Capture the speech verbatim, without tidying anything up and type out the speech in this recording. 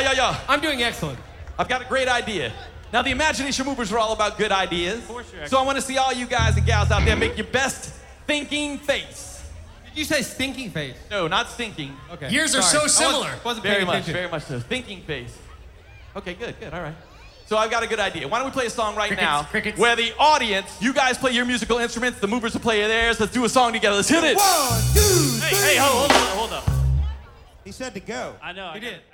yo, yo. I'm doing excellent. I've got a great idea. Now, the Imagination Movers are all about good ideas. For sure. So I want to see all you guys and gals out there make your best thinking face. Did you say stinking face? No, not stinking. Okay. Yours are Sorry. so similar. I wasn't, wasn't Very paying much, attention. very much so. Thinking face. Okay, good, good, all right. So I've got a good idea. Why don't we play a song right Crickets, now crickets. where the audience, you guys play your musical instruments, the movers will play theirs. Let's do a song together. Let's hit it. One, two, Hey, three. hey, hold, hold up, hold up. He said to go. I know. I He got- did.